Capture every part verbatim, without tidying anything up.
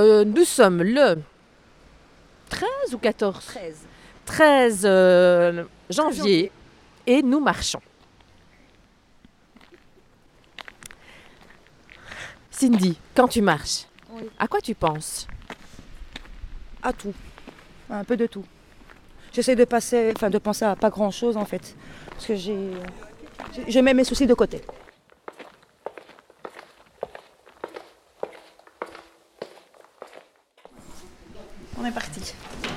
Euh, nous sommes le treize ou quatorze treize. treize euh, janvier et nous marchons. Cindy, quand tu marches, Oui. à quoi tu penses? À tout. Un peu de tout. J'essaie de passer, enfin de penser à pas grand chose en fait. Parce que j'ai. Je mets mes soucis de côté. On est parti.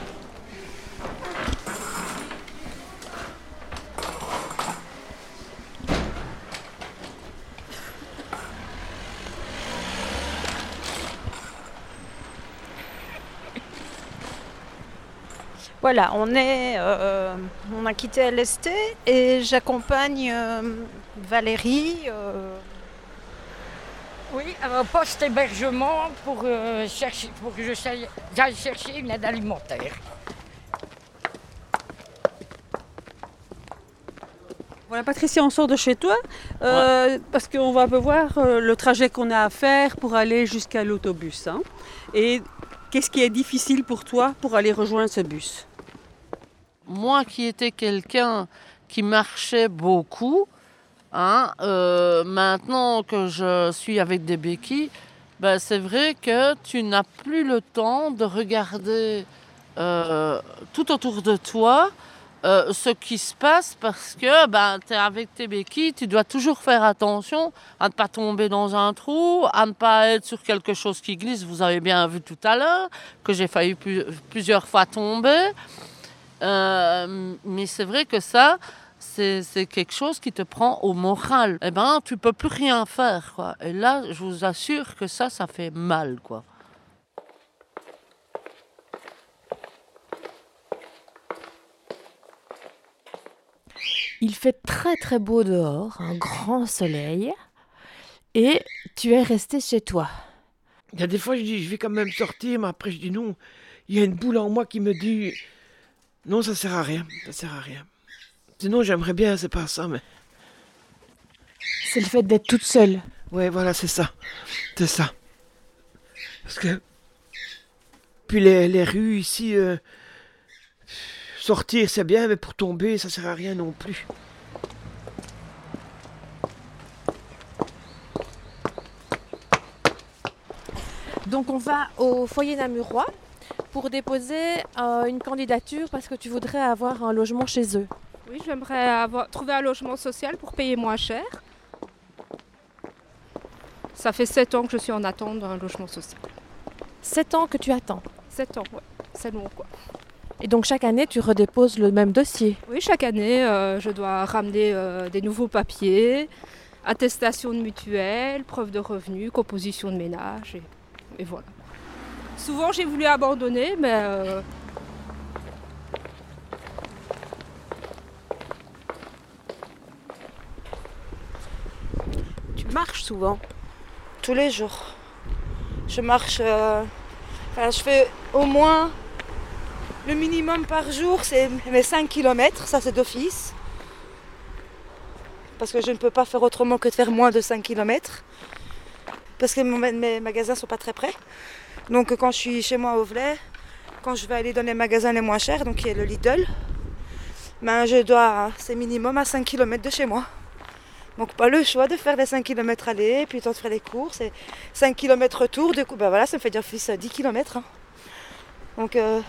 Voilà, on est, euh, on a quitté L S T et j'accompagne euh, Valérie. Euh... Oui, à un poste hébergement pour, euh, chercher, pour que je j'aille chercher une aide alimentaire. Voilà Patricia, on sort de chez toi euh, ouais. Parce qu'on va un peu voir euh, le trajet qu'on a à faire pour aller jusqu'à l'autobus. Hein. Et qu'est-ce qui est difficile pour toi pour aller rejoindre ce bus? Moi qui étais quelqu'un qui marchait beaucoup, hein, euh, maintenant que je suis avec des béquilles, ben c'est vrai que tu n'as plus le temps de regarder euh, tout autour de toi euh, ce qui se passe parce que ben, tu es avec tes béquilles, tu dois toujours faire attention à ne pas tomber dans un trou, à ne pas être sur quelque chose qui glisse. Vous avez bien vu tout à l'heure que j'ai failli plus, plusieurs fois tomber. Euh, mais c'est vrai que ça, c'est, c'est quelque chose qui te prend au moral. Eh ben, tu peux plus rien faire, quoi. Et là, je vous assure que ça, ça fait mal, quoi. Il fait très très beau dehors, un grand soleil, et tu es resté chez toi. Il y a des fois, je dis, je vais quand même sortir, mais après, je dis non. Il y a une boule en moi qui me dit... Non, ça sert à rien, ça sert à rien. Sinon, j'aimerais bien, c'est pas ça, mais... C'est le fait d'être toute seule. Ouais, voilà, c'est ça. C'est ça. Parce que... Puis les, les rues ici... Euh... Sortir, c'est bien, mais pour tomber, ça sert à rien non plus. Donc, on va au foyer Namurois pour déposer euh, une candidature parce que tu voudrais avoir un logement chez eux. Oui, j'aimerais avoir, trouver un logement social pour payer moins cher. Ça fait sept ans que je suis en attente d'un logement social. Sept ans que tu attends? Sept ans, ouais. C'est long, quoi. Et donc chaque année, tu redéposes le même dossier? Oui, chaque année, euh, je dois ramener euh, des nouveaux papiers, attestation de mutuelle, preuve de revenus, composition de ménage, et, et voilà. Souvent, j'ai voulu abandonner, mais... Euh... Tu marches souvent? Tous les jours. Je marche... Euh... Enfin, je fais au moins... Le minimum par jour, c'est mes cinq kilomètres, ça c'est d'office. Parce que je ne peux pas faire autrement que de faire moins de cinq kilomètres. Parce que mes magasins ne sont pas très près. Donc quand je suis chez moi au Velay, quand je vais aller dans les magasins les moins chers, donc qui est le Lidl, ben je dois, c'est minimum à cinq kilomètres de chez moi. Donc pas le choix de faire les cinq kilomètres aller, puis le temps de faire les courses, et cinq kilomètres retour, du coup ben voilà, ça me fait dire fils dix kilomètres. Hein. Donc euh,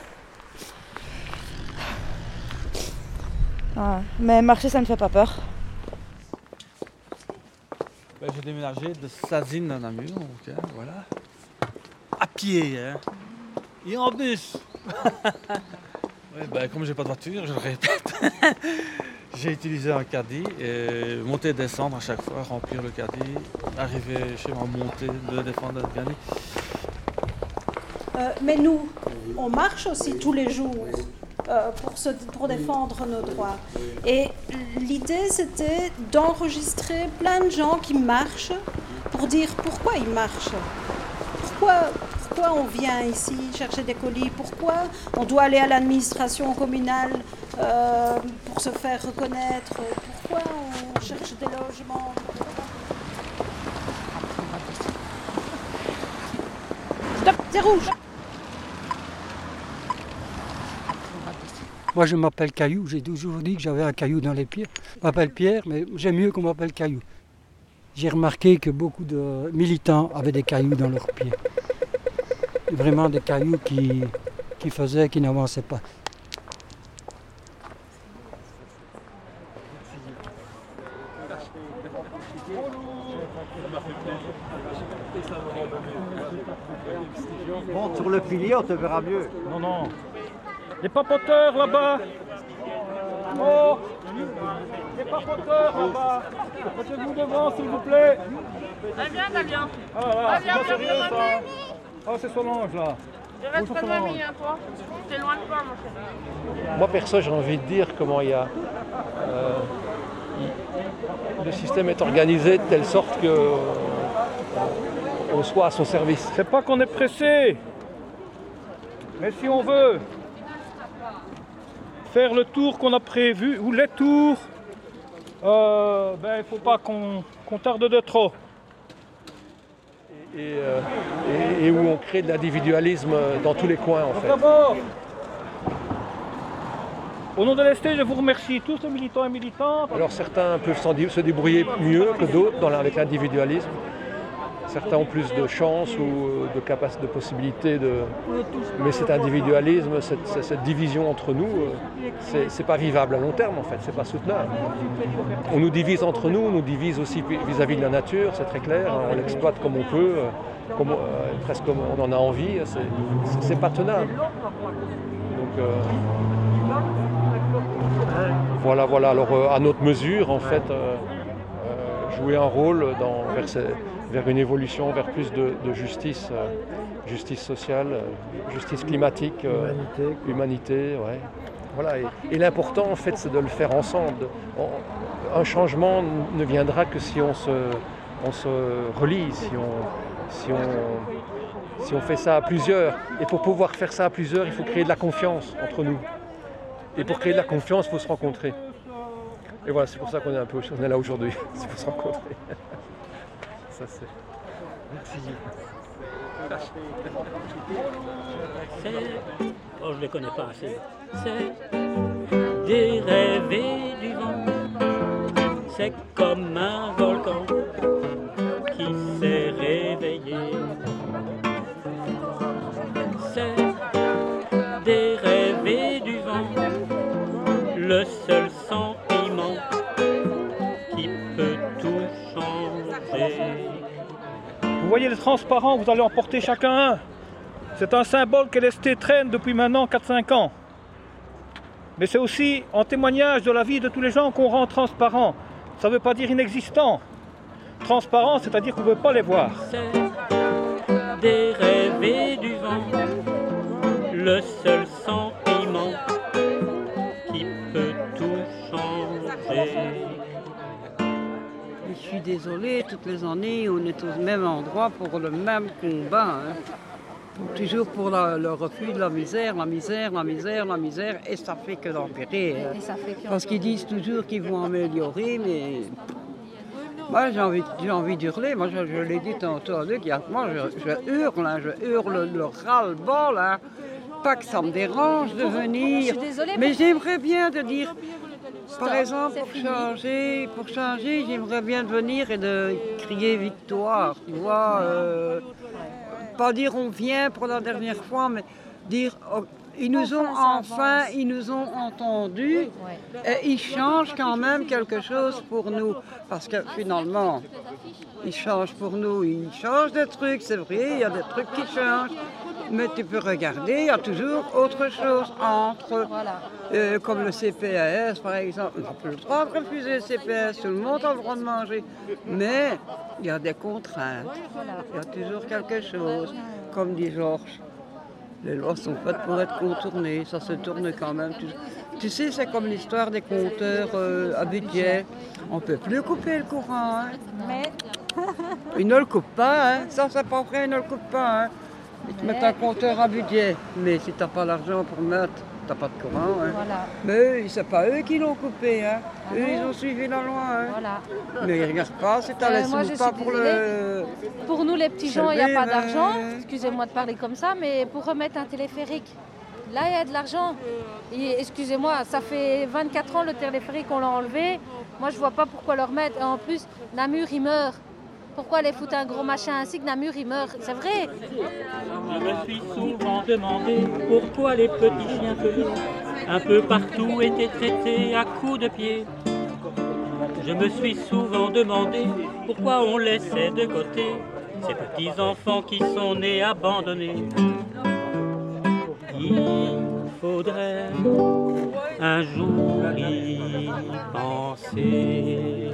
ouais. Mais marcher ça ne fait pas peur. Ben, j'ai déménagé de Sazine à Namur, donc hein, voilà. À pied, hein. Et en bus. Ouais, ben, comme j'ai pas de voiture, je le répète. J'ai utilisé un caddie et monter et descendre à chaque fois, remplir le caddie, arriver chez moi, monter, de défendre le caddie. Euh, mais nous, on marche aussi tous les jours euh, pour, se, pour défendre nos droits. Et l'idée, c'était d'enregistrer plein de gens qui marchent pour dire pourquoi ils marchent. Pourquoi, pourquoi on vient ici chercher des colis? Pourquoi on doit aller à l'administration communale euh, pour se faire reconnaître? Pourquoi on cherche des logements? Stop. C'est rouge. Moi, je m'appelle Caillou. J'ai toujours dit que j'avais un caillou dans les pieds. Je m'appelle Pierre, mais j'aime mieux qu'on m'appelle Caillou. J'ai remarqué que beaucoup de militants avaient des cailloux dans leurs pieds. Vraiment des cailloux qui, qui faisaient, qui n'avançaient pas. Monte sur le pilier, on te verra mieux. Non, non. Les papoteurs là-bas. Oh, les papoteurs là-bas. Mettez-vous devant, s'il vous plaît. Damien, Damien. Ah là, c'est Damien, pas sérieux viens, ça. viens, Ah, c'est Solange là. Je reste Bonjour, pas de Solange. mamie, hein, toi. T'es loin de toi, mon chéri. Moi, perso, j'ai envie de dire comment il y a. euh, il- le système est organisé de telle sorte que euh, on soit à son service. C'est pas qu'on est pressé. Mais si on veut faire le tour qu'on a prévu, ou les tours, euh, ben il faut pas qu'on qu'on tarde de trop. Et, euh, et- et où on crée de l'individualisme dans tous les coins, en Donc fait. d'abord, au nom de l'E S T, je vous remercie tous les militants et militantes. Alors certains peuvent s'en dé- se débrouiller mieux que d'autres dans la- avec l'individualisme. Certains ont plus de chance ou de capacité, de possibilités. De... Mais cet individualisme, cette, cette- cette division entre nous, euh, c'est c'est pas vivable à long terme en fait, c'est pas soutenable. On nous divise entre nous, on nous divise aussi vis- vis-à-vis de la nature, c'est très clair. Hein, on l'exploite comme on peut, euh, comme, euh, presque comme on en a envie, c'est- c'est c'est pas tenable. Donc euh, voilà, voilà. Alors euh, à notre mesure, en fait, euh, euh, jouer un rôle dans, vers, ces- vers une évolution, vers plus de, de justice, euh, justice sociale, euh, justice climatique, euh, Humanité. humanité, ouais. Voilà. Et, et l'important, en fait, c'est de le faire ensemble. De- on- un changement ne viendra que si on se, on se relie, si on, si on, si on fait ça à plusieurs. Et pour pouvoir faire ça à plusieurs, il faut créer de la confiance entre nous. Et pour créer de la confiance, il faut se rencontrer. Et voilà, c'est pour ça qu'on est un peu, on est là aujourd'hui, c'est pour se rencontrer. Ça c'est. Merci. C'est, oh je ne les connais pas assez, c'est des rêves du vent, c'est comme un volcan qui s'est réveillé. C'est des rêves du vent, le seul sentiment qui peut tout changer. Vous voyez les transparents, vous allez en porter chacun un. C'est un symbole que l'E S T traîne depuis maintenant quatre cinq ans. Mais c'est aussi en témoignage de la vie de tous les gens qu'on rend transparent. Ça ne veut pas dire inexistant. Transparent, c'est-à-dire qu'on ne veut pas les voir. C'est des rêves du vent, le seul sentiment qui peut tout changer. Je suis désolée, toutes les années, on est au même endroit pour le même combat. Hein. Pour- toujours pour la- le refus de la misère, la misère, la misère, la misère, et ça fait que d'empirer. Hein. Et ça fait que- Parce qu'ils disent toujours qu'ils vont améliorer, mais moi j'ai envie, j'ai envie d'hurler. Moi je, je l'ai dit tantôt à Luc, il y a- moi je, je hurle, hein, je hurle le ras-le-bol. Hein. Pas que ça me dérange de venir, Je suis désolée, mais mais- j'aimerais bien de dire. Par Stop, exemple, c'est pour fini. changer, pour changer, j'aimerais bien de venir et de crier victoire, tu vois. euh, pas dire on vient pour la dernière fois, mais dire oh, ils nous ont enfin, ils nous ont entendus et ils changent quand même quelque chose pour nous. Parce que finalement, ils changent pour nous, ils changent des trucs, c'est vrai, il y a des trucs qui changent. Mais tu peux regarder, il y a toujours autre chose entre, euh, comme le C P A S par exemple. On n'a plus le droit de refuser le C P A S, tout le monde a le droit de manger. Mais il y a des contraintes, il y a toujours quelque chose. Comme dit Georges, les lois sont faites pour être contournées, ça se tourne quand même. Tu, tu sais, c'est comme l'histoire des compteurs euh, à budget. On ne peut plus couper le courant. Hein. Mais Ils ne le coupent pas, hein. Ça c'est pas vrai, ils ne le coupent pas. Hein. Ils te mettent un compteur à budget, mais si tu n'as pas l'argent pour mettre t'as pas de courant. Hein. Voilà. Mais eux, c'est pas eux qui l'ont coupé. Hein. Ah eux, non. ils ont suivi la loi. Hein. Voilà. Mais ils regardent pas, c'est à Euh, l'aise moi, ou je pas suis pour désolée. le... Pour nous, les petits gens, il n'y a Selvé, pas ben- d'argent. Excusez-moi de parler comme ça, mais pour remettre un téléphérique, là, il y a de l'argent. Et excusez-moi, ça fait vingt-quatre ans le téléphérique, on l'a enlevé. Moi, je vois pas pourquoi le remettre. Et en plus, Namur, il meurt. Pourquoi aller foutre un gros machin ainsi que Namur, il meurt? C'est vrai. Je me suis souvent demandé pourquoi les petits chiens pelés, un peu partout, étaient traités à coups de pied. Je me suis souvent demandé pourquoi on laissait de côté ces petits enfants qui sont nés abandonnés. Il faudrait un jour y penser.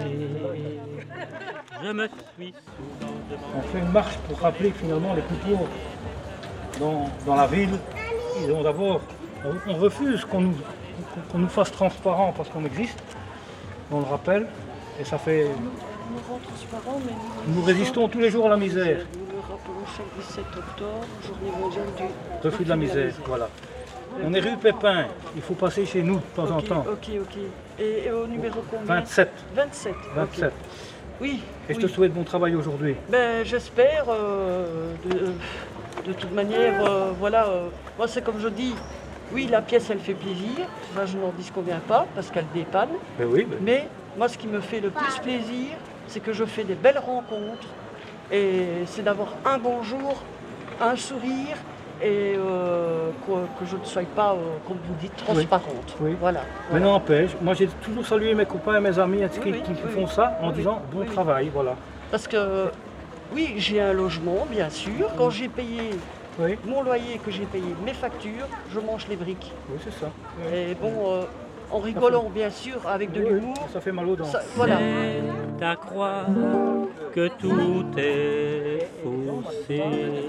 Je me suis souvent demandé... On fait une marche pour rappeler que finalement les plus pauvres dans, dans la ville, ils ont d'abord, on refuse qu'on nous, qu'on nous fasse transparent parce qu'on existe, on le rappelle, et ça fait... Nous rend transparent, mais Nous résistons tous les jours à la misère. Nous le rappelons chaque dix-sept octobre, journée mondiale du Refus de la misère, voilà. On est rue Pépin, il faut passer chez nous de temps en Ok, temps. ok, ok. Et, et au numéro combien? vingt-sept. vingt-sept. vingt-sept. ok. Oui. Et je oui. te souhaite bon travail aujourd'hui. Ben, j'espère. euh, de, de toute manière, euh, voilà. euh, moi, c'est comme je dis. Oui, la pièce, elle fait plaisir. Ça, je n'en disconviens pas parce qu'elle dépanne. Ben oui, ben- Mais moi, ce qui me fait le plus plaisir, c'est que je fais des belles rencontres. Et c'est d'avoir un bonjour, un sourire et euh, que, que je ne sois pas, euh, comme vous dites, transparente. Oui. Voilà. Mais n'empêche, moi j'ai toujours salué mes copains et mes amis qui, Oui, oui, qui oui, font oui. ça en Oui, disant oui, bon oui. travail, voilà. Parce que, oui, j'ai un logement, bien sûr. Quand j'ai payé Oui. mon loyer, que j'ai payé mes factures, je mange les briques. Oui, c'est ça. Et bon, euh, en rigolant, bien sûr, avec de Oui, l'humour. ça fait mal aux dents. ça- voilà. C'est à croire que tout est faussé.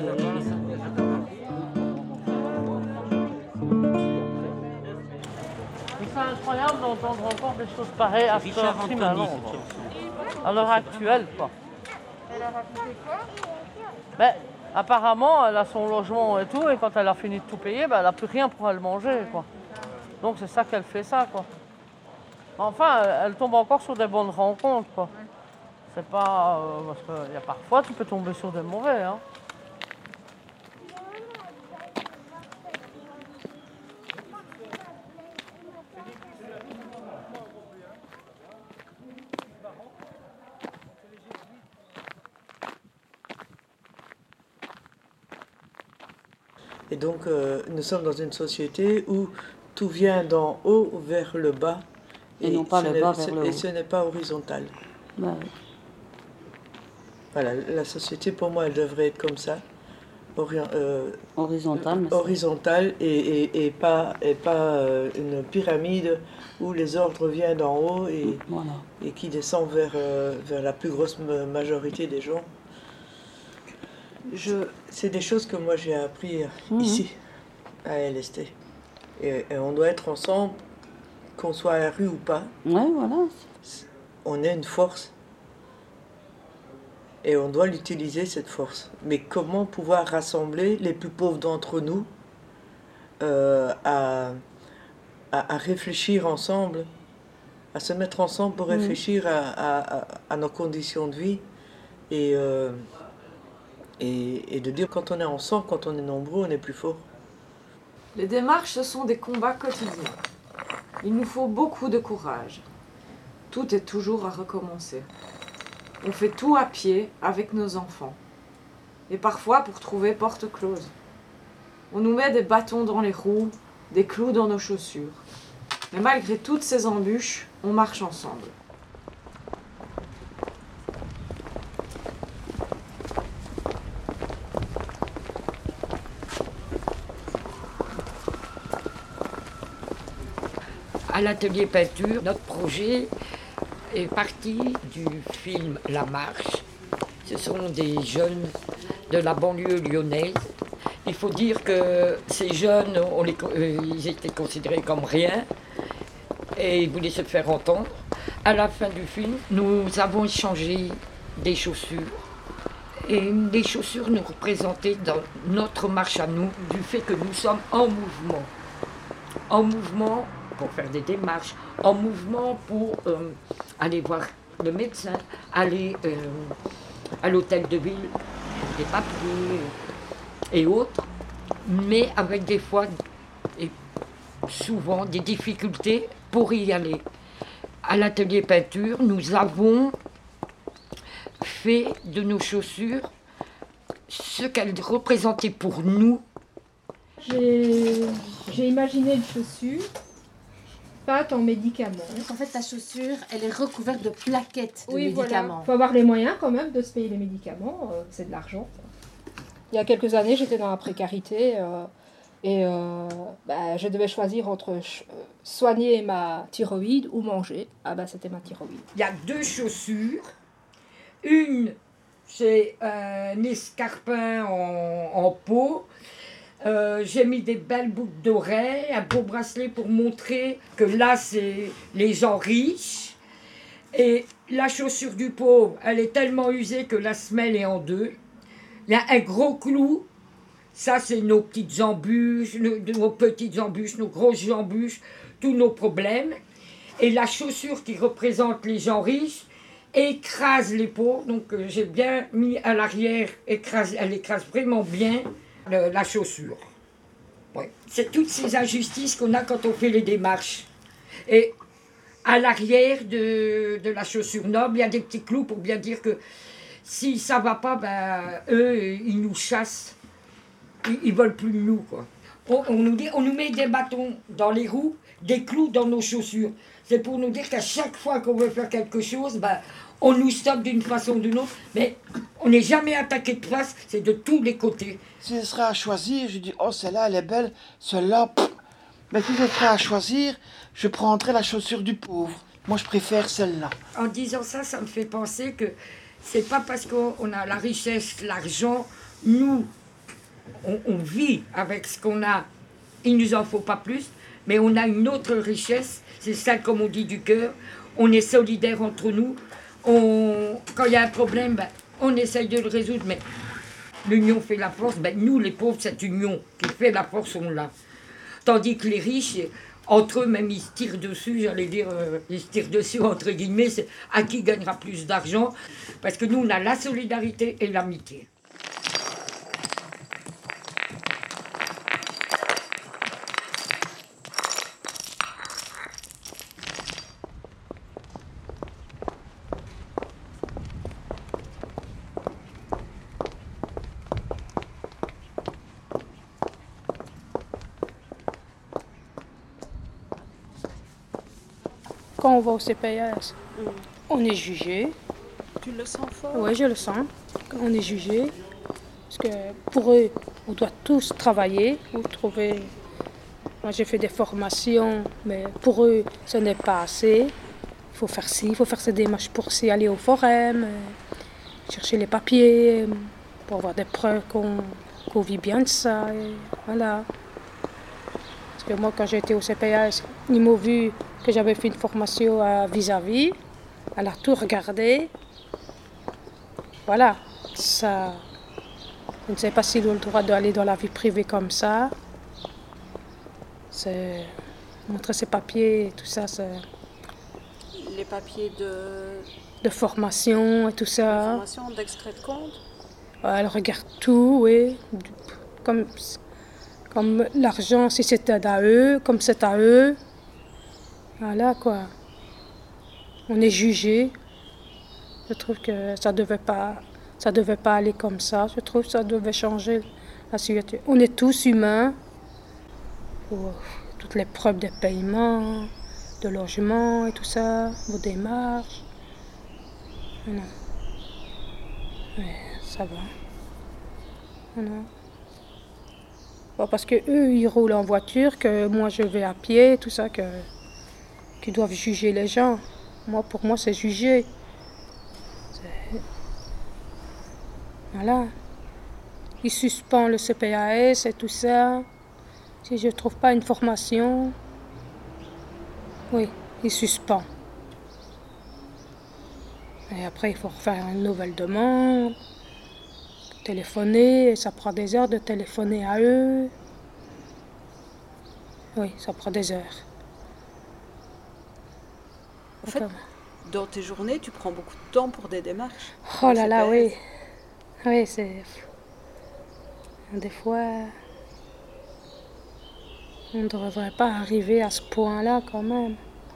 C'est incroyable d'entendre encore des choses pareilles à cette heure-ci maintenant. À l'heure actuelle, quoi. Elle a raconté quoi? Ben, apparemment, elle a son logement et tout, et quand elle a fini de tout payer, ben, elle n'a plus rien pour elle manger, quoi. Donc c'est ça qu'elle fait ça, quoi. Enfin, elle, elle tombe encore sur des bonnes rencontres, quoi. C'est pas... euh, parce que y a parfois, tu peux tomber sur des mauvais, hein. Et donc, euh, nous sommes dans une société où tout vient d'en haut vers le bas. Et non pas ce le n'est- bas ce- vers le Et haut. ce n'est pas horizontal. Bah oui. Voilà, la société, pour moi, elle devrait être comme ça. Orient- euh, Horizontale, mais c'est- horizontale et, et, et pas, et pas euh, une pyramide où les ordres viennent d'en haut et, Voilà. et qui descend vers, euh, vers la plus grosse ma- majorité des gens. Je... C'est des choses que moi j'ai appris Mhm. ici, à L S T. Et, et on doit être ensemble, qu'on soit à la rue ou pas. Ouais, voilà. On est une force. Et on doit l'utiliser, cette force. Mais comment pouvoir rassembler les plus pauvres d'entre nous euh, à, à, à réfléchir ensemble, à se mettre ensemble pour Mhm. réfléchir à, à- à- à nos conditions de vie et, euh, et, et de dire quand on est ensemble, quand on est nombreux, on est plus fort. Les démarches, ce sont des combats quotidiens. Il nous faut beaucoup de courage. Tout est toujours à recommencer. On fait tout à pied avec nos enfants. Et parfois pour trouver porte close. On nous met des bâtons dans les roues, des clous dans nos chaussures. Mais malgré toutes ces embûches, on marche ensemble. À l'atelier peinture, notre projet est parti du film La Marche. Ce sont des jeunes de la banlieue lyonnaise. Il faut dire que ces jeunes, on les, euh, ils étaient considérés comme rien et ils voulaient se faire entendre. À la fin du film, nous avons échangé des chaussures. Et les chaussures nous représentaient dans notre marche à nous, du fait que nous sommes en mouvement. en mouvement pour faire des démarches, en mouvement pour euh, aller voir le médecin, aller euh, à l'hôtel de ville pour des papiers et autres, mais avec des fois et souvent des difficultés pour y aller. À l'atelier peinture, nous avons fait de nos chaussures ce qu'elles représentaient pour nous. J'ai j'ai imaginé une chaussure peinte en médicaments. En fait, ta chaussure, elle est recouverte de plaquettes de Oui, médicaments. voilà. Il faut avoir les moyens quand même de se payer les médicaments, euh, c'est de l'argent. Il y a quelques années, j'étais dans la précarité euh, et euh, bah, je devais choisir entre ch- soigner ma thyroïde ou manger. Ah bah c'était ma thyroïde. Il y a deux chaussures. Une, c'est un escarpin en, en peau. Euh, j'ai mis des belles boucles d'oreilles, un beau bracelet pour montrer que là, c'est les gens riches. Et la chaussure du pauvre, elle est tellement usée que la semelle est en deux. Il y a un gros clou. Ça, c'est nos petites embûches, nos, nos petites embûches, nos grosses embûches, tous nos problèmes. Et la chaussure qui représente les gens riches écrase les pauvres. Donc, euh, j'ai bien mis à l'arrière, écrase, elle écrase vraiment bien le- la chaussure. Ouais. C'est toutes ces injustices qu'on a quand on fait les démarches. Et à l'arrière de, de la chaussure noble, il y a des petits clous pour bien dire que si ça va pas, ben, eux, ils nous chassent. Ils, ils veulent plus de nous, quoi. On, on nous dit, on nous met des bâtons dans les roues, des clous dans nos chaussures. C'est pour nous dire qu'à chaque fois qu'on veut faire quelque chose, ben, on nous stoppe d'une façon ou d'une autre. Mais on n'est jamais attaqué de face, c'est de tous les côtés. Si ce serait à choisir, je dis, oh, celle-là, elle est belle, celle-là, pff. Mais si ce serait à choisir, je prendrais la chaussure du pauvre. Moi, je préfère celle-là. En disant ça, ça me fait penser que c'est pas parce qu'on a la richesse, l'argent, nous, on, on vit avec ce qu'on a, il nous en faut pas plus, mais on a une autre richesse, c'est celle, comme on dit, du cœur. On est solidaires entre nous. On, quand il y a un problème, ben, on essaye de le résoudre, mais l'union fait la force. Ben, nous, les pauvres, cette union qui fait la force, on l'a. Tandis que les riches, entre eux, même, ils se tirent dessus, j'allais dire, euh, ils se tirent dessus, entre guillemets, c'est à qui gagnera plus d'argent. Parce que nous, on a la solidarité et l'amitié. Quand on va au C P S, mm. on est jugé. Tu le sens fort? Oui, je le sens. On est jugé. Parce que pour eux, on doit tous travailler pour trouver. Moi, j'ai fait des formations, mais pour eux, ce n'est pas assez. Il faut faire ci, il faut faire ces démarches pour s'y aller au forum, chercher les papiers, pour avoir des preuves qu'on qu'on vit bien de ça. Et voilà. Parce que moi, quand j'étais au C P S, ils m'ont vu que j'avais fait une formation à vis-à-vis. Elle a tout regardé. Voilà, ça. Je ne sais pas s'ils ont le droit d'aller dans la vie privée comme ça. C'est montrer ses papiers et tout ça. C'est... Les papiers de... de formation et tout ça. De formation, d'extrait de compte. Ouais, elle regarde tout, oui. Comme, comme l'argent, si c'est à eux, comme c'est à eux. Voilà, quoi. On est jugé. Je trouve que ça devait pas, ça devait pas aller comme ça. Je trouve que ça devait changer la situation. On est tous humains. Pour toutes les preuves de paiement, de logement et tout ça, vos démarches. Non. Mais ça va. Non. Bon, parce que eux, ils roulent en voiture, que moi je vais à pied, tout ça, que qu'ils doivent juger les gens. Moi, pour moi, c'est juger. C'est... Voilà. Ils suspendent le C P A S et tout ça. Si je ne trouve pas une formation, oui, ils suspendent. Et après, il faut refaire une nouvelle demande, téléphoner, et ça prend des heures de téléphoner à eux. Oui, ça prend des heures. En fait, dans tes journées, tu prends beaucoup de temps pour des démarches. Oh là là, oui. Oui, c'est... Des fois... On ne devrait pas arriver à ce point-là quand même.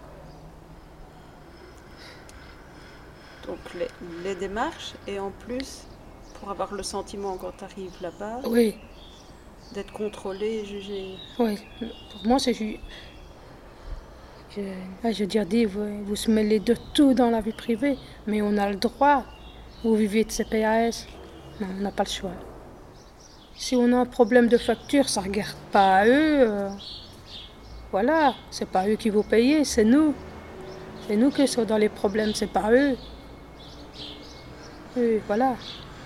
Donc les, les démarches et en plus, pour avoir le sentiment quand tu arrives là-bas, oui. d'être contrôlé et jugé. Oui, pour moi c'est juste... Je, je veux dire, dit, vous, vous se mêlez de tout dans la vie privée, mais on a le droit. Vous vivez de C P A S. Non, on n'a pas le choix. Si on a un problème de facture, ça ne regarde pas à eux. Euh, voilà, c'est pas eux qui vont payer, c'est nous. C'est nous qui sommes dans les problèmes, c'est pas eux. Et voilà.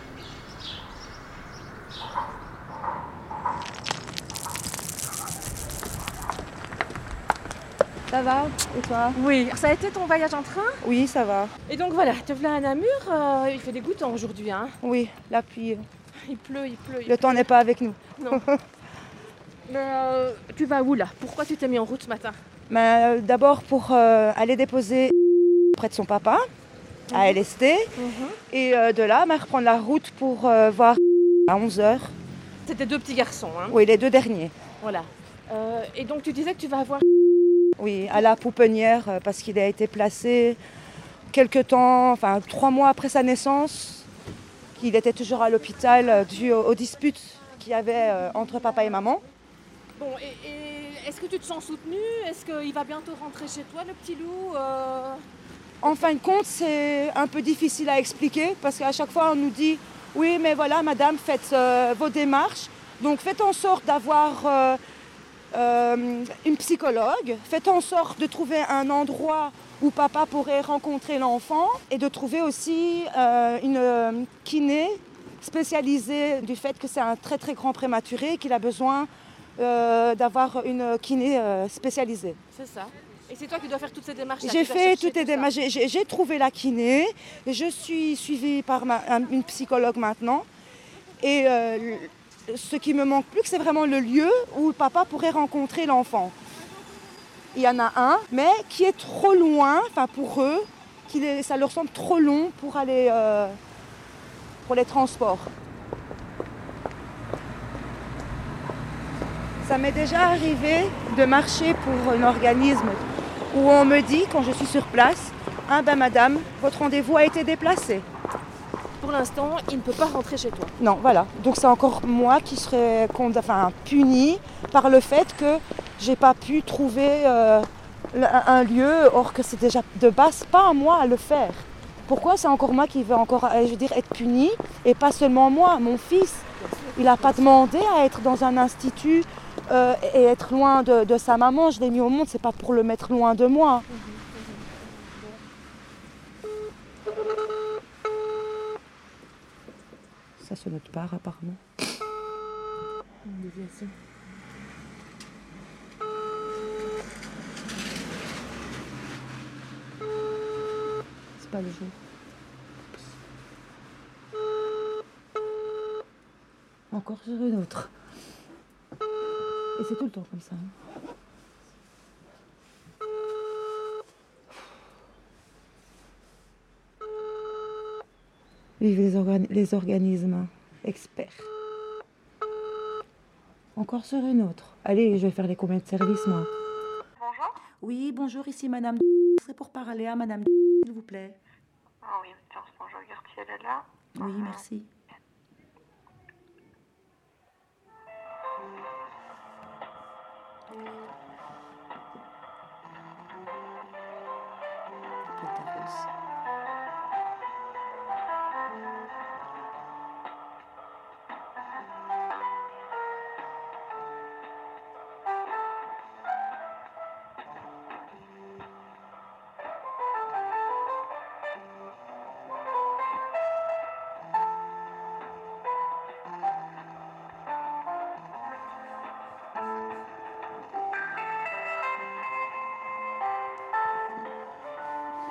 Ça va? Et toi? Oui. Ça a été ton voyage en train? Oui, ça va. Et donc voilà, te voilà à Namur. Euh, il fait dégoûtant aujourd'hui, hein? Oui, la pluie. Il pleut, il pleut. Il Le pleut. temps n'est pas avec nous. Non. Mais euh, tu vas où là? Pourquoi tu t'es mis en route ce matin? Ben, euh, d'abord pour euh, aller déposer près de son papa, mmh. à L S T. Mmh. Et euh, de là, ben, reprendre la route pour euh, voir à onze heures. C'était deux petits garçons, hein? Oui, les deux derniers. Voilà. Euh, et donc tu disais que tu vas avoir... Oui, à la pouponnière, euh, parce qu'il a été placé quelque temps, enfin trois mois après sa naissance, qu'il était toujours à l'hôpital euh, dû aux, aux disputes qu'il y avait euh, entre papa et maman. Bon, et, et est-ce que tu te sens soutenue? Est-ce qu'il va bientôt rentrer chez toi, le petit loup? euh... En fin de compte, c'est un peu difficile à expliquer, parce qu'à chaque fois, on nous dit « Oui, mais voilà, madame, faites euh, vos démarches. Donc faites en sorte d'avoir euh, euh, une psychologue. Faites en sorte de trouver un endroit où papa pourrait rencontrer l'enfant et de trouver aussi euh, une euh, kiné spécialisée du fait que c'est un très très grand prématuré, qu'il a besoin euh, d'avoir une kiné euh, spécialisée. » C'est ça. Et c'est toi qui dois faire toutes ces démarches? J'ai fait toutes les démarches. J'ai, j'ai trouvé la kiné. Et je suis suivie par ma, une psychologue maintenant. Et euh, ce qui me manque plus, c'est vraiment le lieu où papa pourrait rencontrer l'enfant. Il y en a un, mais qui est trop loin, enfin pour eux, qui est, ça leur semble trop long pour aller euh, pour les transports. Ça m'est déjà arrivé de marcher pour un organisme où on me dit, quand je suis sur place, « Ah ben madame, votre rendez-vous a été déplacé. » Pour l'instant, il ne peut pas rentrer chez toi. Non, voilà. Donc c'est encore moi qui serais enfin, punie par le fait que j'ai pas pu trouver euh, un lieu, or que c'est déjà de base pas à moi à le faire. Pourquoi c'est encore moi qui vais encore, je veux dire, être punie et pas seulement moi, mon fils. Il n'a pas demandé à être dans un institut euh, et être loin de, de sa maman. Je l'ai mis au monde, c'est pas pour le mettre loin de moi. Ça sonne autre part apparemment. C'est pas le jour. Encore sur une autre. Et c'est tout le temps comme ça. Hein. Vive les, organ- les organismes experts. Encore sur une autre. Allez, je vais faire les combien de services, moi. Bonjour. Oui, bonjour, ici madame. C'est pour parler à madame, s'il vous plaît. Ah oui, tiens, je regarde si elle est là. Oui, merci.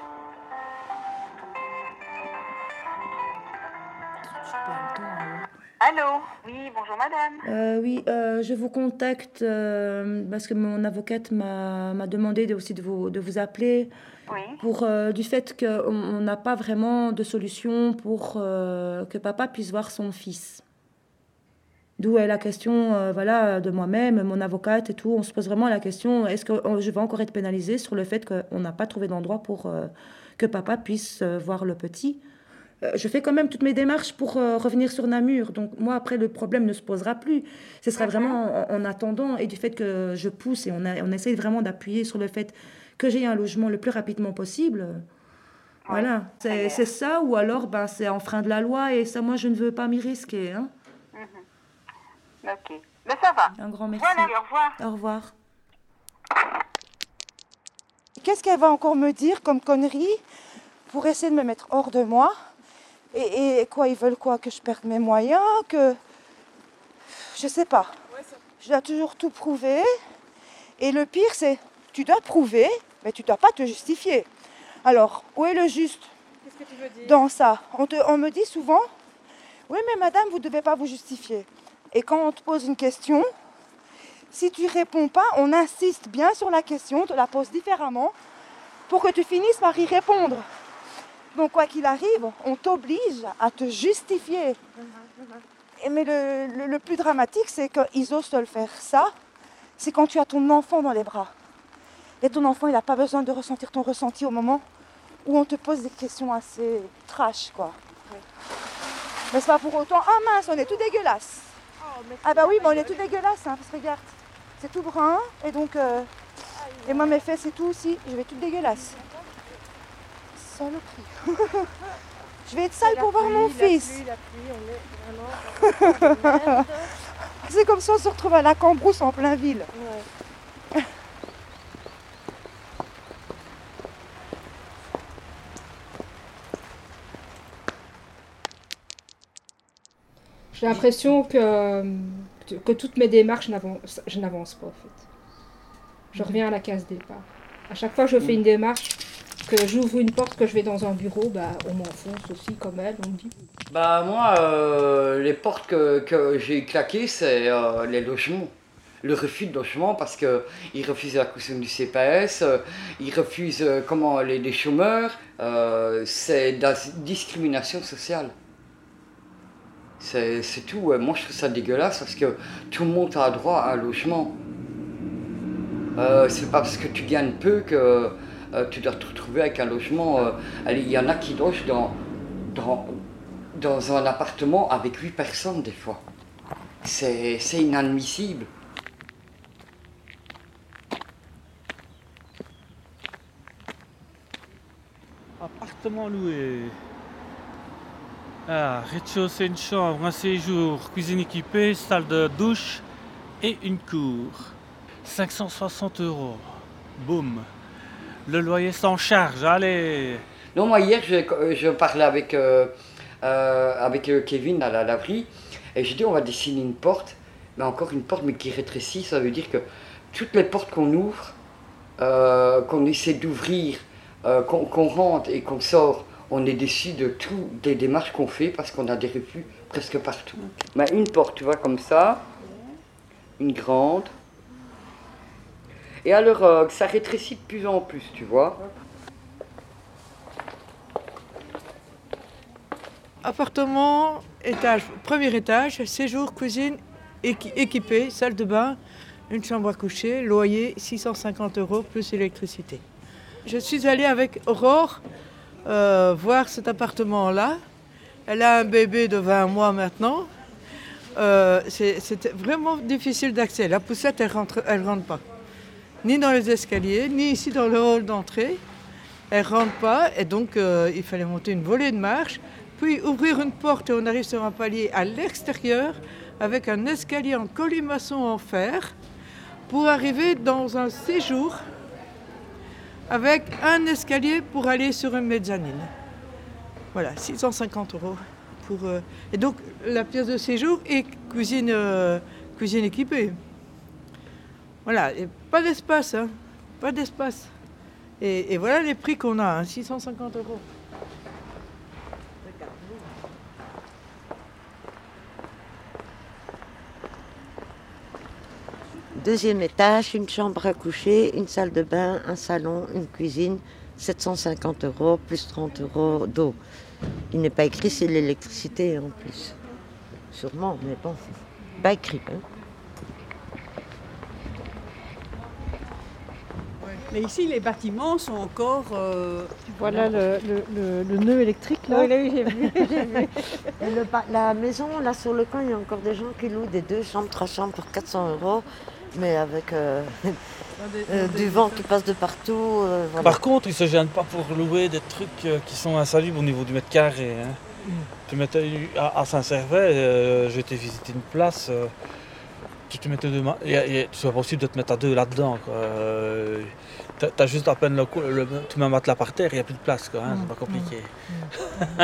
Je suis pas le temps, hein. Allô? Oui, bonjour madame. Euh, oui, euh, je vous contacte euh, parce que mon avocate m'a m'a demandé de, aussi de vous, de vous appeler Oui. pour euh, du fait qu'on on n'a pas vraiment de solution pour euh, que papa puisse voir son fils. D'où est la question euh, voilà, de moi-même, mon avocate et tout. On se pose vraiment la question, est-ce que euh, je vais encore être pénalisée sur le fait qu'on n'a pas trouvé d'endroit pour euh, que papa puisse euh, voir le petit? Euh, je fais quand même toutes mes démarches pour euh, revenir sur Namur. Donc moi, après, le problème ne se posera plus. Ce sera vraiment en, en attendant et du fait que je pousse et on, a, on essaye vraiment d'appuyer sur le fait que j'ai un logement le plus rapidement possible. Voilà, c'est c'est ça ou alors ben, c'est enfreint de la loi et ça, moi, je ne veux pas m'y risquer. Hein. Mm-hmm. Ok. Mais ça va. Un grand merci. Voilà, au revoir. Au revoir. Qu'est-ce qu'elle va encore me dire comme connerie pour essayer de me mettre hors de moi? Et, et quoi, ils veulent quoi? Que je perde mes moyens? Que... Je sais pas. Je dois toujours tout prouver. Et le pire, c'est tu dois prouver, mais tu dois pas te justifier. Alors, où est le juste Qu'est-ce que tu veux dire dans ça? on, te, on me dit souvent, oui, mais madame, vous ne devez pas vous justifier. Et quand on te pose une question, si tu réponds pas, on insiste bien sur la question, on te la pose différemment pour que tu finisses par y répondre. Donc, quoi qu'il arrive, on t'oblige à te justifier. Et mais le, le, le plus dramatique, c'est qu'ils osent te le faire. Ça, c'est quand tu as ton enfant dans les bras. Et ton enfant, il n'a pas besoin de ressentir ton ressenti au moment où on te pose des questions assez trash, quoi. Ouais. Mais c'est pas pour autant, ah mince, on est tout dégueulasse. Oh, ah bah oui, mais on est tout dégueulasse, hein, parce que regarde, c'est tout brun, et donc, euh, et moi mes fesses et tout aussi, je vais tout dégueulasse. Saloperie. Je vais être sale pour voir mon fils. C'est comme si on se retrouve à la Cambrousse en plein ville. Ouais. J'ai l'impression que, que toutes mes démarches, n'avance, je n'avance pas en fait. Je reviens à la case départ. À chaque fois que je fais une démarche, que j'ouvre une porte, que je vais dans un bureau, bah, on m'enfonce aussi comme elle, on me dit. Bah moi, euh, les portes que, que j'ai claquées, c'est euh, les logements. Le refus de logement parce qu'ils refusent la caution du C P S, euh, ils refusent euh, comment, les, les chômeurs. Euh, c'est de la discrimination sociale. C'est, c'est tout. Moi, je trouve ça dégueulasse parce que tout le monde a droit à un logement. Euh, c'est pas parce que tu gagnes peu que euh, tu dois te retrouver avec un logement. Euh, il y en a qui logent dans, dans, dans un appartement avec huit personnes des fois. C'est, c'est inadmissible. Appartement loué. Ah, rez-de-chaussée, une chambre, un séjour, cuisine équipée, salle de douche et une cour. cinq cent soixante euros. Boum. Le loyer sans charge, allez. Non, moi hier, je, je parlais avec, euh, euh, avec Kevin à la laverie et j'ai dit on va dessiner une porte, mais encore une porte mais qui rétrécit, ça veut dire que toutes les portes qu'on ouvre, euh, qu'on essaie d'ouvrir, euh, qu'on, qu'on rentre et qu'on sort, on est déçu de toutes les démarches qu'on fait parce qu'on a des refus presque partout. Mais une porte, tu vois, comme ça, une grande. Et alors, euh, ça rétrécit de plus en plus, tu vois. Appartement, étage, premier étage, séjour, cuisine équi- équipée, salle de bain, une chambre à coucher, loyer six cent cinquante euros plus électricité. Je suis allée avec Aurore euh, voir cet appartement-là. Elle a un bébé de vingt mois maintenant. Euh, c'est, c'était vraiment difficile d'accès. La poussette, elle rentre, elle rentre pas. Ni dans les escaliers, ni ici dans le hall d'entrée. Elle rentre pas et donc euh, il fallait monter une volée de marche, puis ouvrir une porte et on arrive sur un palier à l'extérieur avec un escalier en colimaçon en fer pour arriver dans un séjour avec un escalier pour aller sur une mezzanine. Voilà, six cent cinquante euros. Pour, euh, et donc la pièce de séjour et cuisine, euh, cuisine équipée. Voilà, et pas d'espace, hein, pas d'espace. Et, et voilà les prix qu'on a, hein, six cent cinquante euros. deuxième étage, une chambre à coucher, une salle de bain, un salon, une cuisine, sept cent cinquante euros plus trente euros d'eau. Il n'est pas écrit c'est l'électricité en plus. Sûrement, mais bon, pas écrit. Hein. Mais ici, les bâtiments sont encore... Euh, voilà le, le, le, le nœud électrique là. Oui, oui, j'ai vu. j'ai vu. Et le, la maison, là sur le coin, il y a encore des gens qui louent des deux chambres, trois chambres pour quatre cents euros, mais avec euh, euh, du vent qui passe de partout. Euh, voilà. Par contre, ils ne se gênent pas pour louer des trucs euh, qui sont insalubres au niveau du mètre carré. Hein. Mm. Tu mettais, à, à Saint-Servais, euh, j'ai été visiter une place. Euh, tu te mettais deux mains, c'est pas possible de te mettre à deux là-dedans. Euh, t'as, t'as juste à peine le, le, tu mets un matelas par terre, il n'y a plus de place. Quoi, hein, mmh, c'est pas compliqué. Mmh, mmh.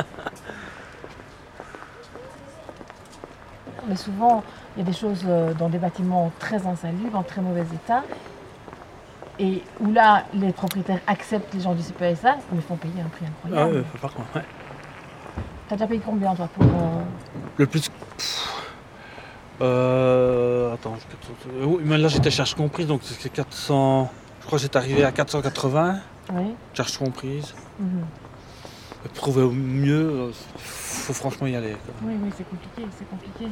Mais souvent, il y a des choses dans des bâtiments très insalubres, en très mauvais état, et où là, les propriétaires acceptent les gens du C P S A, mais font payer un prix incroyable. Ah oui, par contre, ouais. T'as déjà payé combien, toi, pour... Euh... Le plus... Pff. Euh, attends, oui, mais là j'étais charge comprise, donc c'est quatre cents. Je crois que j'étais arrivé à quatre cent quatre-vingts. Oui. Charge comprise. Mm-hmm. Pour trouver au mieux, il faut franchement y aller. Quoi. Oui, oui, c'est compliqué, c'est compliqué.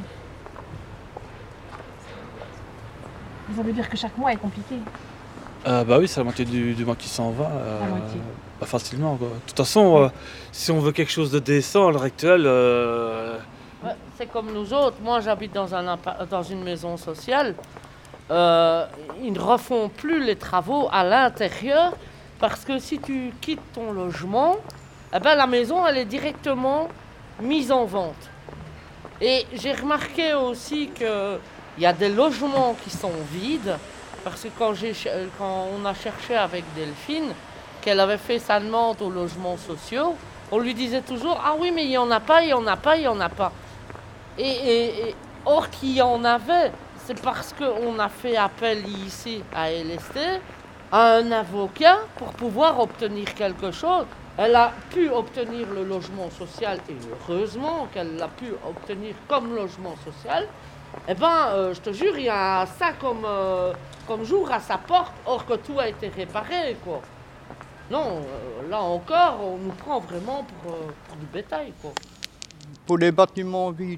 Ça veut dire que chaque mois est compliqué. Euh, bah oui, c'est la moitié du, du mois qui s'en va. Euh, la moitié. Bah, facilement, quoi. De toute façon, euh, si on veut quelque chose de décent à l'heure actuelle. Euh, Ouais, c'est comme nous autres. Moi, j'habite dans, un, dans une maison sociale. Euh, ils ne refont plus les travaux à l'intérieur parce que si tu quittes ton logement, eh ben, la maison, elle est directement mise en vente. Et j'ai remarqué aussi qu'il y a des logements qui sont vides parce que quand, j'ai, quand on a cherché avec Delphine, qu'elle avait fait sa demande aux logements sociaux, on lui disait toujours « Ah oui, mais il n'y en a pas, il n'y en a pas, il n'y en a pas ». Et, et, et or qu'il y en avait, c'est parce qu'on a fait appel ici à L S T à un avocat pour pouvoir obtenir quelque chose. Elle a pu obtenir le logement social, et heureusement qu'elle l'a pu obtenir comme logement social. Eh bien, euh, je te jure, il y a ça comme, euh, comme jour à sa porte, or que tout a été réparé, quoi. Non, euh, là encore, on nous prend vraiment pour, euh, pour du bétail, quoi. Pour les bâtiments vides,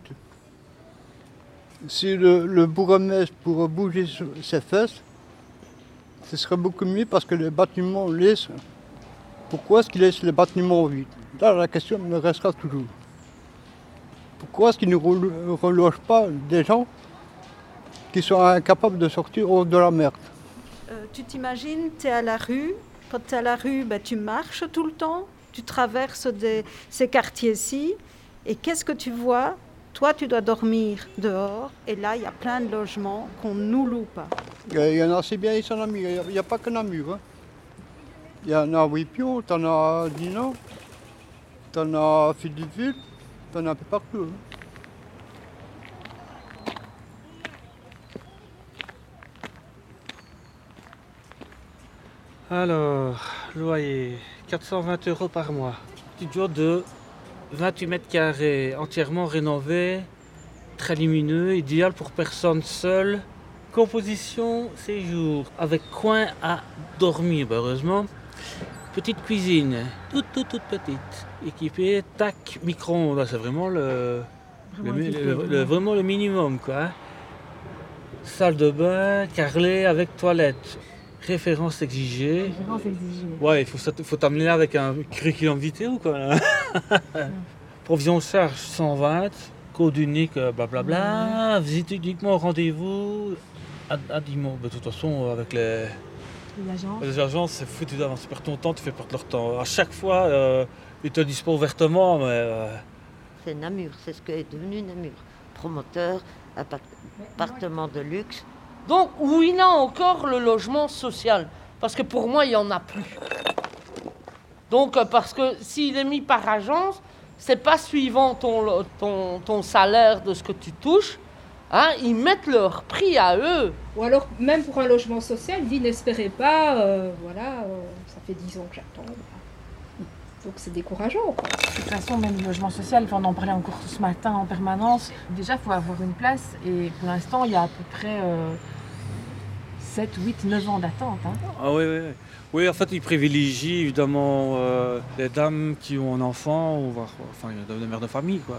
si le, le bourgmestre pourrait bouger ses fesses, ce serait beaucoup mieux parce que les bâtiments laissent. Pourquoi est-ce qu'ils laissent les bâtiments vides? Là, la question me restera toujours. Pourquoi est-ce qu'ils ne relogent pas des gens qui sont incapables de sortir hors de la merde? euh, Tu t'imagines, tu es à la rue. Quand tu es à la rue, ben, tu marches tout le temps. Tu traverses des, ces quartiers-ci. Et qu'est-ce que tu vois? Toi, tu dois dormir dehors. Et là, il y a plein de logements qu'on ne nous loue pas. Il y en a assez bien ici en Namur. Il n'y a, a pas que Namur. Hein. Il y en a à Wipion, tu en as à Dinan, tu en as à Philippeville, tu en as un peu partout. Hein. Alors, loyer, quatre cent vingt euros par mois. Studio de vingt-huit mètres carrés, entièrement rénové, très lumineux, idéal pour personnes seules. Composition, séjour, avec coin à dormir, bah heureusement. Petite cuisine, toute, toute, toute petite. Équipée, tac, micro-ondes, c'est vraiment le, vraiment, le, le, le, le, vraiment le minimum, quoi. Salle de bain, carrelée avec toilette. Référence exigée. Référence exigée. Ouais, il faut, faut t'amener là avec un curriculum vitae ou quoi. Là. Provision charge cent vingt, code unique, blablabla. Mmh. Visite uniquement au rendez-vous à, à dimanche. De toute façon, avec les, les agences, les agences c'est foutu d'avance. Tu perds ton temps, tu fais perdre leur temps. À chaque fois, euh, ils te disent pas ouvertement, mais. Euh... C'est Namur, c'est ce que est devenu Namur. Promoteur, appartement de luxe. Donc, où il y a encore le logement social. Parce que pour moi, il n'y en a plus. Donc, parce que s'il est mis par agence, c'est pas suivant ton, ton, ton salaire de ce que tu touches. Hein, ils mettent leur prix à eux. Ou alors, même pour un logement social, ils disent n'espérez pas, euh, voilà, euh, ça fait dix ans que j'attends. Donc c'est décourageant, quoi. De toute façon, même le logement social, on en parlait encore ce matin en permanence. Déjà, il faut avoir une place. Et pour l'instant, il y a à peu près... Euh, sept, huit, neuf ans d'attente. Hein. Ah oui, oui. Oui, en fait, ils privilégient évidemment euh, les dames qui ont un enfant, ou voire, enfin, des mères de famille, quoi.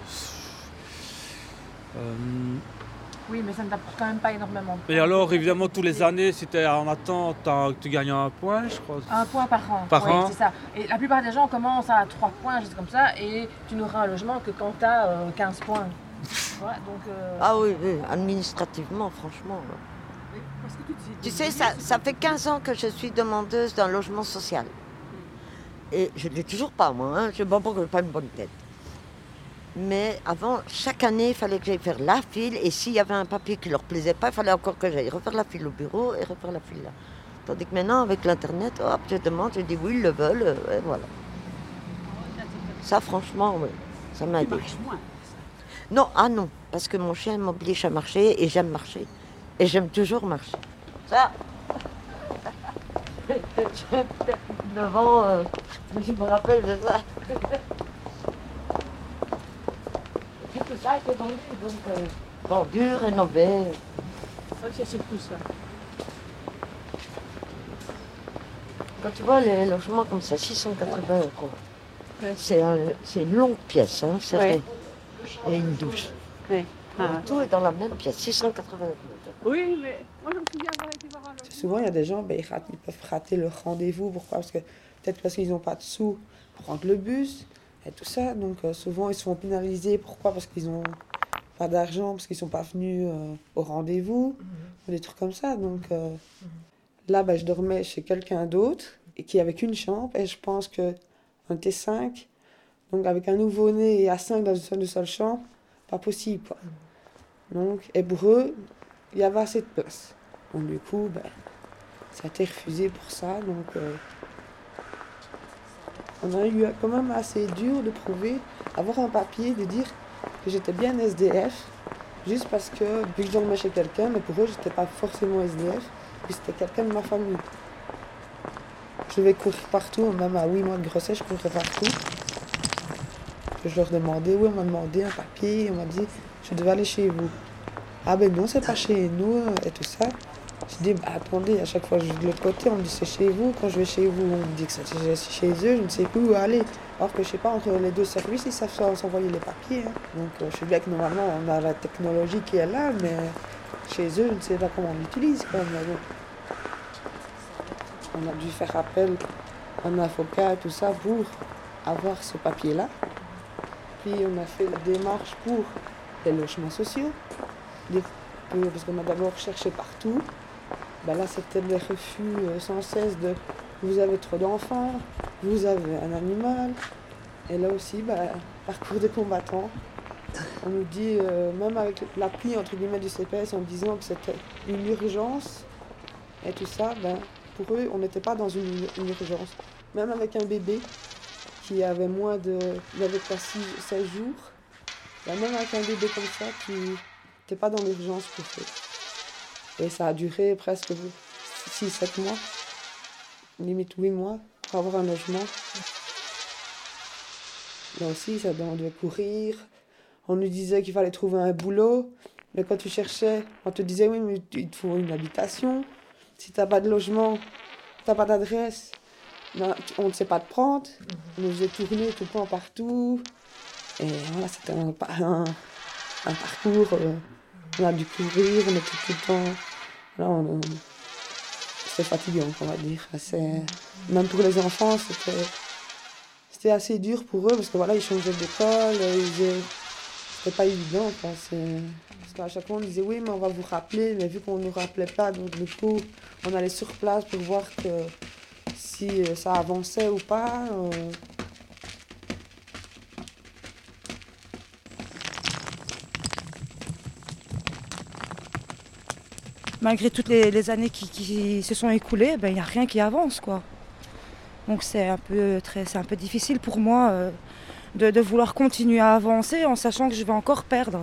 Euh... Oui, mais ça ne t'apporte quand même pas énormément. Et alors, évidemment, tous les années, si tu es en attente, tu gagnes un point, je crois. Un point par an. Par oui, an. C'est ça. Et la plupart des gens commencent à trois points, juste comme ça, et tu n'auras un logement que quand tu as euh, quinze points. Ouais, donc, euh... Ah oui, oui, administrativement, franchement. Tu sais, ça, ça fait quinze ans que je suis demandeuse d'un logement social. Et je ne l'ai toujours pas, moi. Hein. Je ne sais pas pourquoi je n'ai pas une bonne tête. Mais avant, chaque année, il fallait que j'aille faire la file. Et s'il y avait un papier qui ne leur plaisait pas, il fallait encore que j'aille refaire la file au bureau et refaire la file là. Tandis que maintenant, avec l'Internet, hop, je demande, je dis oui, ils le veulent, et voilà. Ça, franchement, oui, ça m'a aidé. Non, ah non, parce que mon chien m'oblige à marcher et j'aime marcher. Et j'aime toujours marcher. Ça, j'ai neuf ans, euh, je me rappelle de ça. Tout ça a été vendu, donc euh, vendu, rénové. Ok, c'est tout ça. Quand tu vois les logements comme ça, six cent quatre-vingts euros, ouais. c'est un, une longue pièce, hein, c'est ouais. vrai. Et une douche. Ouais. Ah. Tout est dans la même pièce, six cent quatre-vingts euros. Oui, mais moi je me souviens avoir été voir un logement. Souvent, il y a des gens, ben, ils, ratent, ils peuvent rater leur rendez-vous. Pourquoi? Parce que peut-être parce qu'ils n'ont pas de sous pour prendre le bus. Et tout ça, donc euh, souvent ils se font pénaliser. Pourquoi? Parce qu'ils n'ont pas d'argent, parce qu'ils ne sont pas venus euh, au rendez-vous, mmh. des trucs comme ça. Donc euh, mmh. là, ben, je dormais chez quelqu'un d'autre et qui avait qu'une chambre. Et je pense qu'on était cinq. Donc avec un nouveau-né et à cinq dans une seule chambre, pas possible. Quoi. Mmh. Donc, et pour eux, il y avait assez de place. Donc du coup, ben, ça a été refusé pour ça. Donc, euh, on a eu quand même assez dur de prouver, avoir un papier, de dire que j'étais bien S D F, juste parce que depuis que je dormais chez quelqu'un, mais pour eux, j'étais pas forcément S D F, puis c'était quelqu'un de ma famille. Je devais courir partout, même à huit mois de grossesse, je courais partout. Je leur demandais, oui, on m'a demandé un papier, on m'a dit, je devais aller chez vous. Ah ben non, c'est pas chez nous, et tout ça. Je dis, bah, attendez, à chaque fois que je vais de l'autre côté, on me dit c'est chez vous. Quand je vais chez vous, on me dit que c'est chez eux, je ne sais plus où aller. Alors que je sais pas, entre les deux services, ils savent s'envoyer les papiers. Hein. Donc euh, je sais bien que normalement, on a la technologie qui est là, mais chez eux, je ne sais pas comment on l'utilise. Quand même. On a dû faire appel à un avocat et tout ça pour avoir ce papier-là. Puis on a fait la démarche pour les logements sociaux. Parce qu'on a d'abord cherché partout. Ben là, c'était des refus euh, sans cesse de « vous avez trop d'enfants, vous avez un animal ». Et là aussi, ben, parcours des combattants. On nous dit, euh, même avec l'appui entre guillemets du C P S en disant que c'était une urgence et tout ça, ben, pour eux, on n'était pas dans une, une urgence. Même avec un bébé qui avait moins de... il avait pas seize jours, ben, même avec un bébé comme ça qui n'était pas dans l'urgence pour eux. Et ça a duré presque six sept mois, limite huit mois, pour avoir un logement. Là aussi, ça, on devait courir. On nous disait qu'il fallait trouver un boulot. Mais quand tu cherchais, on te disait, oui, mais il te faut une habitation. Si tu n'as pas de logement, tu n'as pas d'adresse, ben, on ne sait pas te prendre. On nous faisait tourner tout le temps partout. Et voilà, c'était un, un, un parcours... Euh, on a dû courir, on était tout le temps... Là, on, on... c'était fatigant, on va dire. C'est... Même pour les enfants, c'était... c'était assez dur pour eux, parce que voilà, ils changeaient d'école, ils faisaient... c'était pas évident, quoi. C'est... Parce qu'à chaque fois, on disait, oui, mais on va vous rappeler, mais vu qu'on ne nous rappelait pas, donc du coup, on allait sur place pour voir que si ça avançait ou pas. Euh... Malgré toutes les, les années qui, qui se sont écoulées, ben, il n'y a rien qui avance, quoi. Donc c'est un peu, très, c'est un peu difficile pour moi euh, de, de vouloir continuer à avancer en sachant que je vais encore perdre.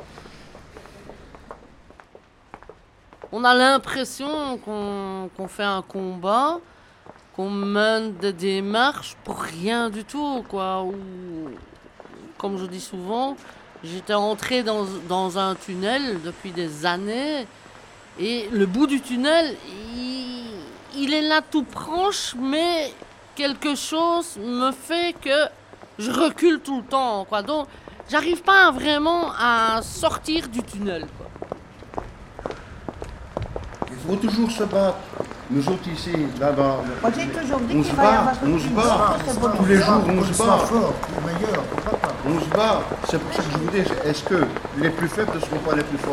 On a l'impression qu'on, qu'on fait un combat, qu'on mène des démarches pour rien du tout, quoi. Ou, comme je dis souvent, j'étais entrée dans, dans un tunnel depuis des années. Et le bout du tunnel, il, il est là tout proche, mais quelque chose me fait que je recule tout le temps, quoi. Donc, j'arrive pas vraiment à sortir du tunnel, quoi. Il faut toujours se battre. Nous autres ici, là-bas, On dit toujours dit on qu'il se va y bat, avoir on une se bat. discussion. Tous les jours, on se bat. fort, le meilleur, pourquoi pas. On se bat. C'est pour ça que je vous dis, est-ce que les plus faibles ne seront pas les plus forts?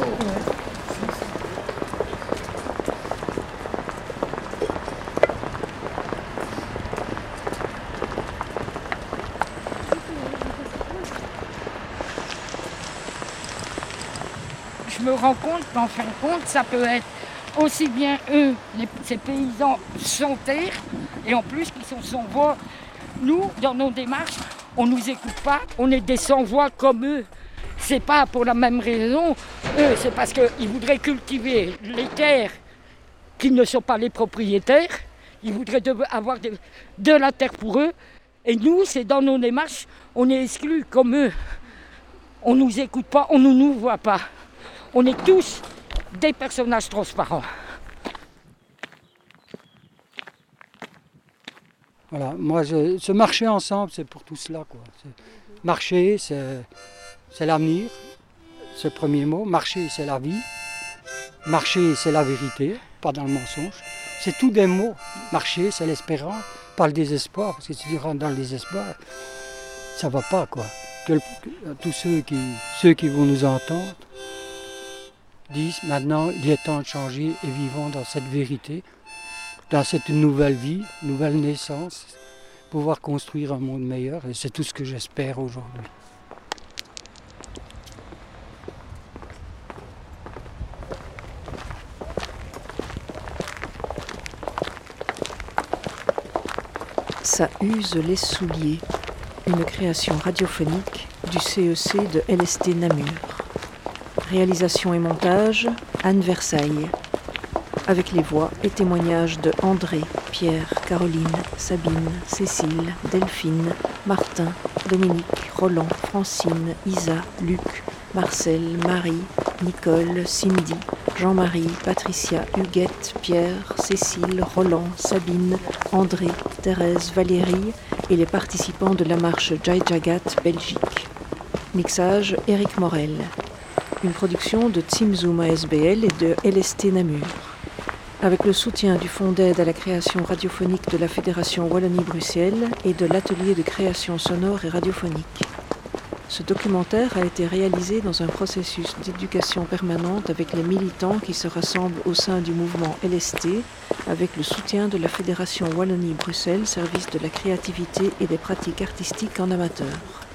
Je me rends compte qu'en fin de compte, ça peut être aussi bien eux, les, ces paysans sans terre, et en plus qui sont sans voix. Nous, dans nos démarches, on ne nous écoute pas, on est des sans voix comme eux. C'est pas pour la même raison. Eux, c'est parce qu'ils voudraient cultiver les terres qui ne sont pas les propriétaires. Ils voudraient de, avoir de, de la terre pour eux. Et nous, c'est dans nos démarches, on est exclus comme eux. On ne nous écoute pas, on ne nous voit pas. On est tous des personnages transparents. Voilà, moi, je, ce marcher ensemble, c'est pour tout cela, quoi. C'est, marcher, c'est, c'est l'avenir, c'est le premier mot. Marcher, c'est la vie. Marcher, c'est la vérité, pas dans le mensonge. C'est tous des mots. Marcher, c'est l'espérance, pas le désespoir, parce que si tu rentres dans le désespoir, ça va pas, quoi. Que, le, que tous ceux qui, ceux qui vont nous entendre disent maintenant il est temps de changer et vivons dans cette vérité, dans cette nouvelle vie, nouvelle naissance, pouvoir construire un monde meilleur, et c'est tout ce que j'espère aujourd'hui. Ça use les souliers, une création radiophonique du C E C de L S T Namur. Réalisation et montage, Anne Versailles. Avec les voix et témoignages de André, Pierre, Caroline, Sabine, Cécile, Delphine, Martin, Dominique, Roland, Francine, Isa, Luc, Marcel, Marie, Nicole, Cindy, Jean-Marie, Patricia, Huguette, Pierre, Cécile, Roland, Sabine, André, Thérèse, Valérie et les participants de la marche Jai Jagat Belgique. Mixage Éric Morel. Une production de Team Zoom A S B L et de L S T Namur. Avec le soutien du Fonds d'aide à la création radiophonique de la Fédération Wallonie-Bruxelles et de l'Atelier de création sonore et radiophonique. Ce documentaire a été réalisé dans un processus d'éducation permanente avec les militants qui se rassemblent au sein du mouvement L S T, avec le soutien de la Fédération Wallonie-Bruxelles, service de la créativité et des pratiques artistiques en amateur.